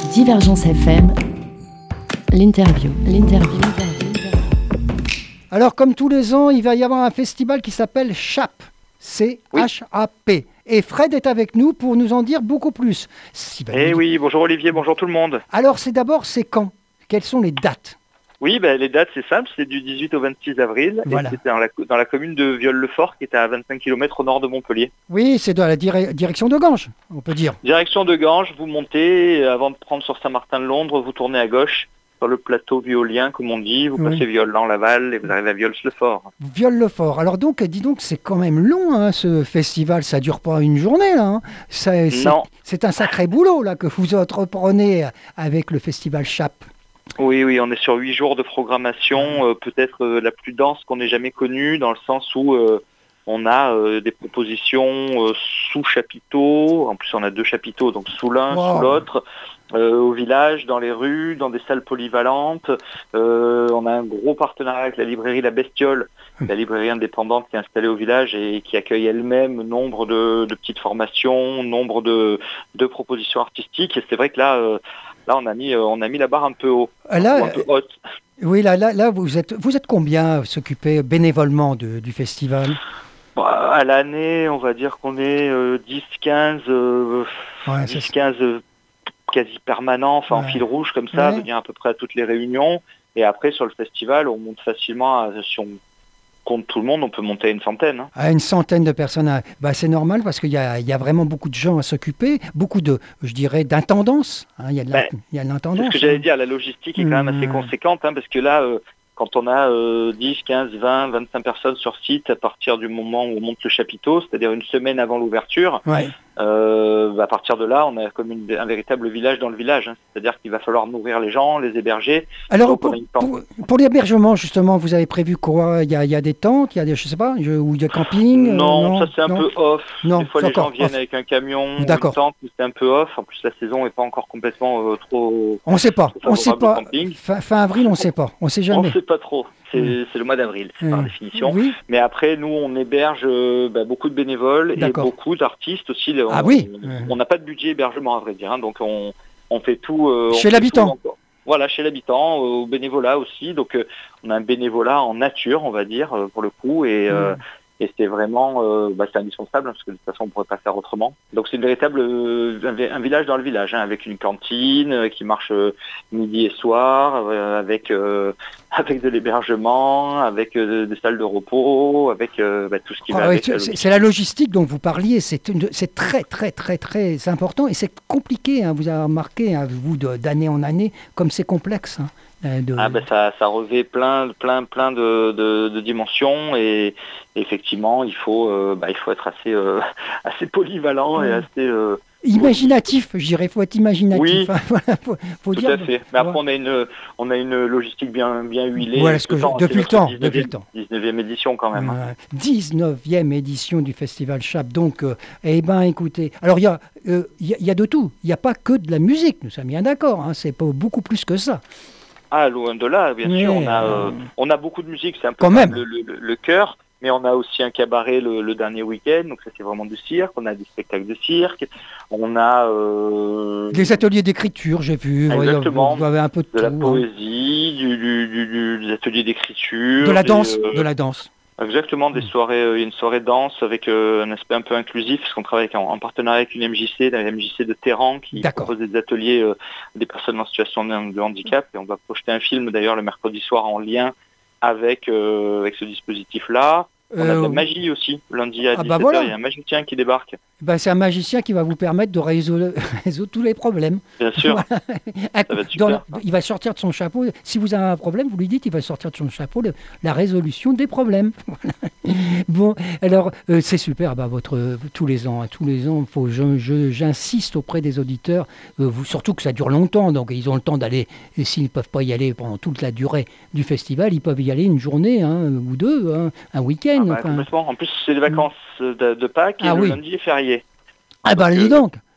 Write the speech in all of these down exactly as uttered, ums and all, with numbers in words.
Divergence F M, l'interview, l'interview. Alors, comme tous les ans, il va y avoir un festival qui s'appelle CHAP, C H A P. Et Fred est avec nous pour nous en dire beaucoup plus. Si, ben, Eh nous... oui, bonjour Olivier, bonjour tout le monde. Alors, c'est d'abord, c'est quand? Quelles sont les dates? Oui, ben, les dates, c'est simple, c'est du dix-huit au vingt-six avril. Voilà. Et c'est dans la, dans la commune de Viol-le-Fort, qui est à vingt-cinq kilomètres au nord de Montpellier. Oui, c'est dans la dire- direction de Ganges, on peut dire. Direction de Ganges, vous montez, et avant de prendre sur Saint-Martin-de-Londres, vous tournez à gauche, sur le plateau violien, comme on dit, vous Oui. passez Viol-en-Laval et vous arrivez à Viols-le-Fort. Viol-le-Fort. Alors donc, dis donc, c'est quand même long, hein, ce festival. Ça dure pas une journée, là. Hein. Ça, c'est, Non. c'est un sacré boulot, là, que vous entreprenez avec le festival CHAP. Oui, oui, on est sur huit jours de programmation, euh, peut-être euh, la plus dense qu'on ait jamais connue, dans le sens où euh, on a euh, des propositions euh, sous chapiteaux, en plus on a deux chapiteaux, donc sous l'un, Wow. sous l'autre, euh, au village, dans les rues, dans des salles polyvalentes. Euh, on a un gros partenariat avec la librairie La Bestiole, la librairie indépendante qui est installée au village et qui accueille elle-même nombre de, de petites formations, nombre de, de propositions artistiques. Et c'est vrai que là... Euh, Là, on a mis, euh, on a mis la barre un peu haut, Là, ou un peu haute. Oui, là, là, là vous êtes, vous êtes combien à s'occuper bénévolement de, du festival? Bon, à l'année, on va dire qu'on est euh, dix quinze, euh, Ouais, c'est dix quinze euh, quasi permanents, enfin Ouais. en fil rouge comme ça, Ouais. venir à peu près à toutes les réunions. Et après, sur le festival, on monte facilement, à, si on compte tout le monde, on peut monter à une centaine. Hein. À une centaine de personnes. à- Bah, c'est normal parce qu'il y a, il y a vraiment beaucoup de gens à s'occuper, beaucoup de, je dirais, d'intendance. Hein, il y a de la- Ben, il y a de C'est l'intendance. ce que j'allais hein. dire, la logistique est quand même assez Mmh. conséquente, hein, parce que là, euh, quand on a euh, dix, quinze, vingt, vingt-cinq personnes sur site à partir du moment où on monte le chapiteau, c'est-à-dire une semaine avant l'ouverture, Ouais. Euh, à partir de là, on a comme une- un véritable village dans le village. Hein. C'est-à-dire qu'il va falloir nourrir les gens, les héberger. Alors, Donc, pour, on a une tente. pour, pour l'hébergement, justement, vous avez prévu quoi? Il y a, il y a des tentes, il y a des, je sais pas, je- ou il y a camping? euh, Non, ça c'est un non peu off. Non, Des fois, c'est les gens encore viennent off. avec un camion, ou D'accord. une tente, mais c'est un peu off. En plus, la saison n'est pas encore complètement euh, trop. On ne sait pas, trop on sait favorable au pas. camping. Fin, fin avril, on ne sait pas, on ne sait On jamais. ne sait pas trop. C'est Mm. c'est le mois d'avril, c'est par Mm. définition. Oui. Mais après, nous, on héberge euh, bah, beaucoup de bénévoles et D'accord. beaucoup d'artistes aussi. On- Ah oui. On n'a pas de budget hébergement, à vrai dire. Hein, donc, on, on fait tout. euh, on Chez fait l'habitant. tout en- Voilà, chez l'habitant, euh, au bénévolat aussi. Donc, euh, on a un bénévolat en nature, on va dire, euh, pour le coup. Et, euh, Mm. et c'est vraiment euh, bah, c'est indispensable, hein, parce que de toute façon, on ne pourrait pas faire autrement. Donc, c'est une véritable euh, un, vi- un village dans le village, hein, avec une cantine euh, qui marche euh, midi et soir, euh, avec, euh, avec de l'hébergement, avec euh, des salles de repos, avec euh, bah, tout ce qui Ah va ouais, avec. la c'est c'est la logistique dont vous parliez, c'est une- c'est très très très très important et c'est compliqué, hein, vous avez remarqué, hein, vous, de- d'année en année, comme c'est complexe. hein, euh, de- Ah ben ça, ça revêt plein, plein, plein de, de, de dimensions et effectivement il faut, euh, bah, il faut être assez, euh, assez polyvalent et Ouais. assez. euh, Imaginatif, je dirais, il faut être imaginatif. Oui. hein, voilà, faut, faut Tout dire, à fait. Mais après ouais. on a une, on a une logistique bien, bien huilée. Voilà ce que je- Temps, depuis c'est le temps, notre depuis le temps. dix-neuvième édition quand même. hein. Euh, dix-neuvième édition du Festival CHAP. Donc, euh, eh ben, écoutez, alors il y, a, euh, il y, a- il y a de tout. Il n'y a pas que de la musique, nous sommes bien d'accord. Hein, c'est pas beaucoup plus que ça. Ah, loin de là, bien Mais, sûr. On a, euh, euh, on a beaucoup de musique, c'est un peu Quand comme même. le, le, le cœur, mais on a aussi un cabaret le, le dernier week-end, donc ça c'est vraiment du cirque. On a des spectacles de cirque. On a euh, Des ateliers d'écriture, j'ai vu. ouais, Exactement. vous, vous avez un peu de, de la tout. hein. poésie, du, du, du- du- des ateliers d'écriture. De la des, danse. euh, De la danse. Exactement, des Mm. soirées, euh, il y a une soirée danse avec euh, un aspect un peu inclusif, parce qu'on travaille avec- en, en partenariat avec une M J C, la M J C de Téhéran, qui D'accord. propose des ateliers euh, des personnes en situation de, de handicap, et on va projeter un film d'ailleurs le mercredi soir en lien avec, euh, avec ce dispositif-là. On a de Euh, la magie aussi, lundi à ah dix-sept bah heures, voilà. il y a un magicien qui débarque, ben, c'est un magicien qui va vous permettre de résoudre, résoudre tous les problèmes. bien sûr. À- Ça va être dans super, le- il va sortir de son chapeau. Si vous avez un problème, vous lui dites, il va sortir de son chapeau le- la résolution des problèmes. Voilà. Bon, alors euh, c'est super. Bah, votre euh, tous les ans, hein, tous les ans, faut. je- je- J'insiste auprès des auditeurs, euh, vous, surtout que ça dure longtemps, donc ils ont le temps d'aller. Et s'ils ne peuvent pas y aller pendant toute la durée du festival, ils peuvent y aller une journée hein, ou deux, hein, un week-end. Ah bah, enfin. complètement. En plus, c'est les vacances de, de Pâques et Ah le oui. lundi est férié. Ah bah Donc, dis euh, donc.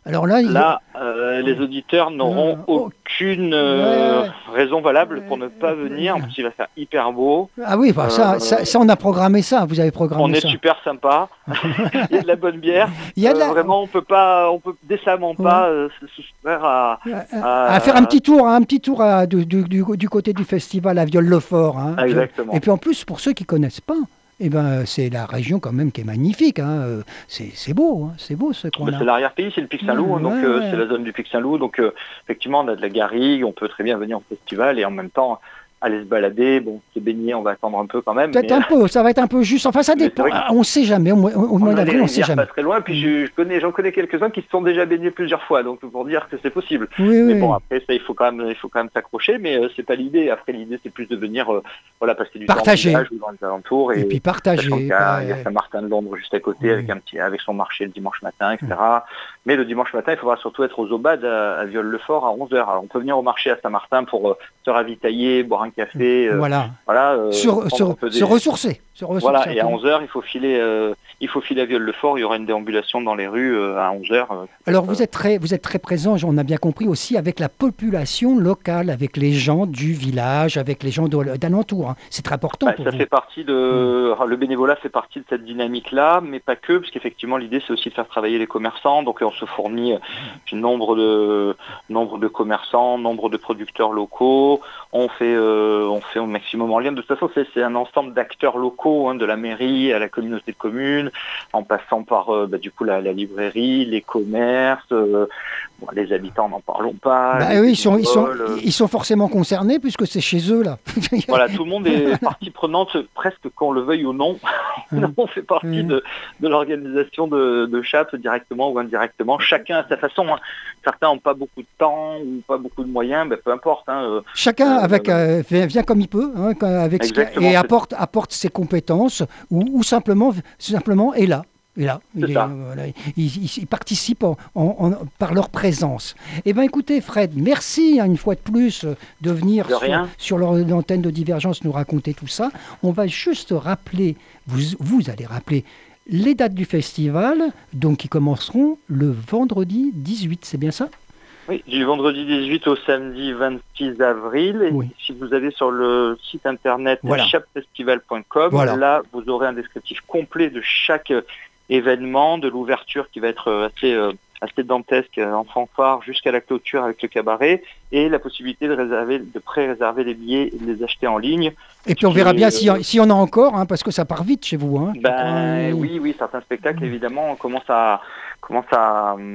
Alors là, il... Là, euh, les auditeurs n'auront Euh, oh. aucune euh, Ouais. raison valable pour ne pas venir. En plus, il va faire hyper beau. Ah oui, bah, ça, Euh, ça, ça, on a programmé ça, vous avez programmé On est ça. super sympa. Il y a de la bonne bière. Il y a de la... Euh, vraiment, on peut pas, on peut décemment pas euh, se soustraire à, à, à- faire un petit tour, un petit tour à, du, du, du, du côté du festival à Viol-le-Fort. Hein. Exactement. Et puis en plus, pour ceux qui connaissent pas, eh ben, c'est la région quand même qui est magnifique. Hein. Euh, C'est c'est beau, hein. C'est beau ce Bah, coin-là. c'est l'arrière-pays, c'est le Pic Saint-Loup, Ouais, donc ouais, euh, ouais. c'est la zone du Pic Saint-Loup. Donc euh, effectivement, on a de la garrigue, on peut très bien venir au festival et en même temps aller se balader. Bon, se baigner, on va attendre un peu quand même. Peut-être mais, un peu, ça va être un peu juste. Enfin, ça Mais c'est dépend. vrai que- On ne sait jamais. Au mois, au mois On a d'avril, des on ne sait rivières jamais. pas très loin, puis je, je connais, j'en connais quelques-uns qui se sont déjà baignés plusieurs fois, donc pour dire que c'est possible. Oui, Mais oui. bon, après ça, il faut quand même, il faut quand même s'accrocher, mais euh, c'est pas l'idée. Après, l'idée, c'est plus de venir, euh, voilà, passer du Partager. temps au village ou dans les alentours Et, et, puis sachant partager. qu'il y a, bah, il y a Saint-Martin-de-Londres juste à côté Oui. avec un petit, avec son marché le dimanche matin, et cetera. Mais le dimanche matin, il faudra surtout être aux Aubades à, à Viol-le-Fort à onze heures. Alors, on peut venir au marché à Saint-Martin pour euh, se ravitailler, boire un café, euh, voilà. voilà, euh, Se, prendre se- un peu se des- ressourcer. Se ressourcer voilà, un et à peu. onze heures, il faut filer, euh, il faut filer à Viol-le-Fort. Il y aura une déambulation dans les rues euh, à onze heures. euh, Alors euh, vous êtes très, vous êtes très présent, on a bien compris aussi avec la population locale, avec les gens du village, avec les gens de- d'alentour. Hein. C'est très important bah, pour ça vous. fait partie de, enfin, le bénévolat fait partie de cette dynamique-là, mais pas que, parce qu'effectivement l'idée c'est aussi de faire travailler les commerçants. Donc on se fournit euh, nombre de, nombre de commerçants, nombre de producteurs locaux. On fait, euh, on fait au maximum en lien. De toute façon, c'est c'est un ensemble d'acteurs locaux, hein, de la mairie à la communauté de communes, en passant par euh, bah, du coup la, la librairie, les commerces, euh, bon, les habitants, n'en parlons pas. Bah les oui, ils sont, ils, sont, bénévoles, euh, ils sont forcément concernés puisque c'est chez eux là. Voilà, tout le monde est partie prenante, presque qu'on le veuille ou non. On fait partie Mm. de, de l'organisation de, de Chape, directement ou indirectement. Chacun à sa façon. Hein. Certains n'ont pas beaucoup de temps ou pas beaucoup de moyens, ben, peu importe. Hein. Euh, Chacun Euh, avec, euh, vient, vient comme il peut, hein, quand- avec ce qu'il a- Exactement, et c'est- apporte, apporte ses compétences ou, ou simplement, simplement est là. est là. C'est Il, ça. est, voilà, ils, ils- ils participent en- en- en- par leur présence. Eh bien, écoutez, Fred, merci hein, une fois de plus euh, de venir De sur, rien. sur leur- l'antenne de Divergence nous raconter tout ça. On va juste rappeler, vous, vous allez rappeler les dates du festival, donc qui commenceront le vendredi dix-huit, c'est bien ça? Oui, du vendredi dix-huit au samedi vingt-six avril. Et Oui. si vous allez sur le site internet Voilà. chapfestival point com, Voilà. là, vous aurez un descriptif complet de chaque euh, événement, de l'ouverture qui va être euh, assez, euh, assez dantesque euh, en fanfare jusqu'à la clôture avec le cabaret et la possibilité de réserver, de pré-réserver les billets et de les acheter en ligne. Et puis on verra bien Et, s'il y, a- s'il y en a encore, hein, parce que ça part vite chez vous. Hein. Ben Euh, oui, oui, certains spectacles évidemment commencent à commencent à, à,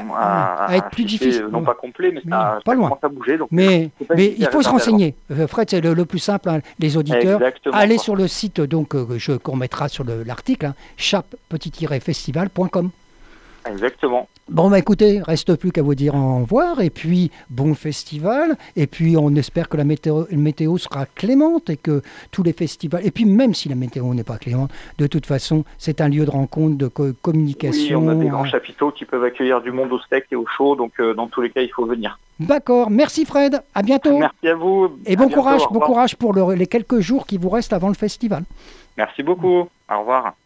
À- à être plus afficher, difficile. euh, non pas complet, mais Mais ça, pas ça loin. commence à bouger. Donc Mais, faut pas mais hésiter il à faut se réserver renseigner. Euh, Fred, c'est le, le plus simple, hein, les auditeurs. Exactement. Allez quoi. sur le site donc, euh, je- qu'on mettra sur le- l'article, hein, chap festival point com. Exactement. Bon, bah écoutez, reste plus qu'à vous dire au revoir, et puis bon festival, et puis on espère que la météo, la météo sera clémente, et que tous les festivals, et puis même si la météo n'est pas clémente, de toute façon, c'est un lieu de rencontre, de co- Oui, communication. on a des grands hein. chapiteaux qui peuvent accueillir du monde au sec et au chaud, donc euh, dans tous les cas, il faut venir. D'accord, merci Fred, à bientôt. Merci à vous. Et À bon bientôt, courage, au bon revoir. courage pour le- les quelques jours qui vous restent avant le festival. Merci beaucoup. Au revoir.